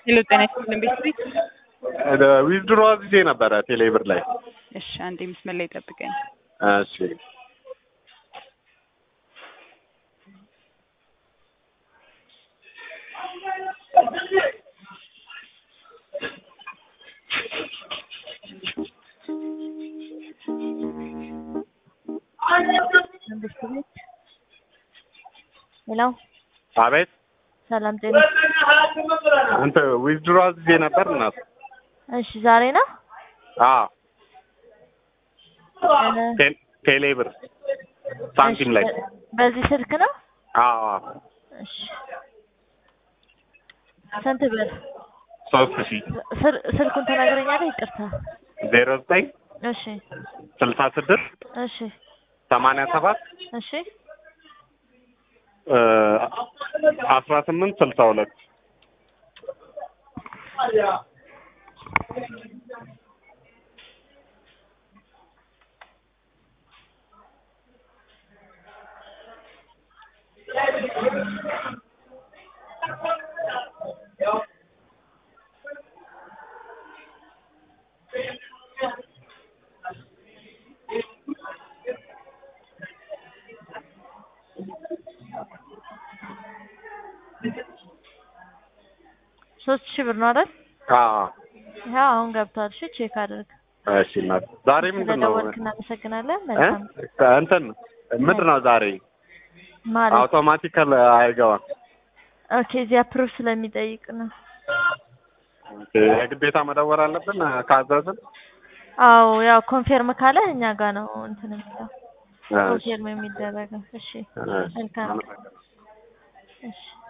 ሄሎ ጤና ይስጥልኝ ቤተሰብ። ዊዝድሮ አዝዤ ነበረ ቴሌብር ላይ። እሺ አንዴ መስመር ላይ ጠብቀኝ። እሺ ሄሎ አቤት። ሰላም ጤና። አንተ ዊዝድሮ አዝዤ ነበር እናት። እሺ ዛሬ ነው? አዎ ቴሌብር ሳንቲም ላይ በዚህ ስልክ ነው? አዎ እሺ ስንት ብር? 3000 ስልኩን ተናግረኛለህ? ይቅርታ 09 እሺ 66 እሺ 87 እሺ 18 62 3,000 ብር ነው አይደል? አዎ ያው አሁን ገብቷል። እሺ ቼክ አድርግ። እሺ እናት ዛሬ ምንድን ነው? ስለደወልክ እናመሰግናለን። መልካም እንትን ምንድን ነው ዛሬ ማለት አውቶማቲካል አይገባም። ኦኬ እዚህ አፕሮቭ ስለሚጠይቅ ነው። የግዴታ መደወል አለብን ካዘዝን? አዎ ያው ኮንፊርም ካለ እኛ ጋር ነው እንትን የሚለው ኮንፊርም የሚደረገው። እሺ መልካም እሺ